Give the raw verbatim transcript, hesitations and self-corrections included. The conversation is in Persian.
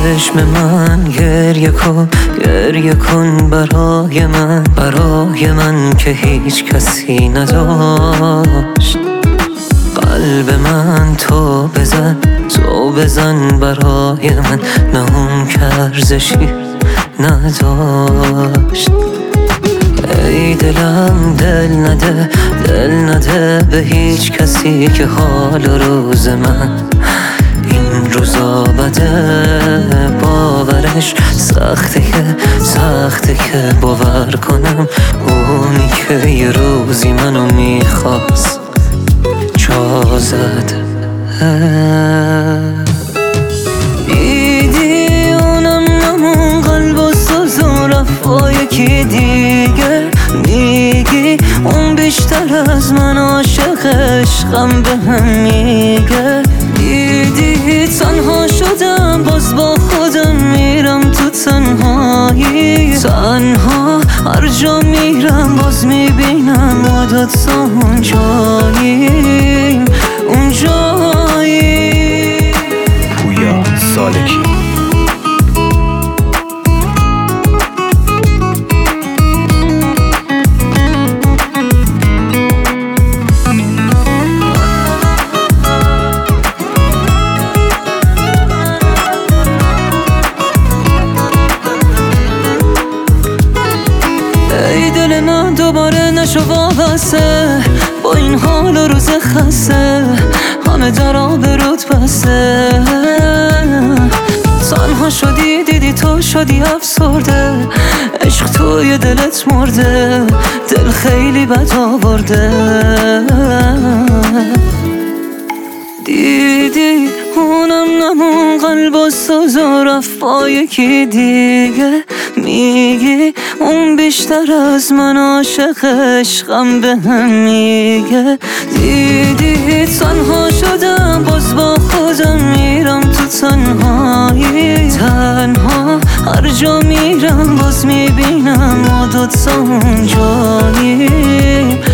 چشم من گریه کن، گریه کن برای من، برای من که هیچ کسی نداشت. قلب من تو بزن، تو بزن برای من، نه اون که ارزشی نداشت. ای دلم دل نده، دل نده به هیچ کسی که حال روز من این روزا بده. باورش سخته که سخته که باور کنم اونی که یه روزی منو میخواست جا زده. دیدی اونم نمون قلب و سوز و رفت با یکی دیگه. میگی اون بیشتر از من عاشق عشقم به هم میگه. دیدی تنها شدم باز با خودم میرم تو تنهایی. تنها هر جا میرم باز میبینم ما دوتا اونجاییم، اونجاییم. پویا سالکی. ای دل من دوباره نشو وابسته با این حال و روز خسته، همه در آبروت بسته. تنها شدی دیدی تو شدی افسرده، عشق توی دلت مرده، دل خیلی بد آورده. دیدی اونم نمون قلب و سوز و رفت با یکی دیگه. میگی اون بیشتر از من عاشق عشقم به هم میگه. دیدی تنها شدم باز با خودم میرم تو تنهایی. تنها هر جا میرم باز میبینم ما دوتا اونجاییم،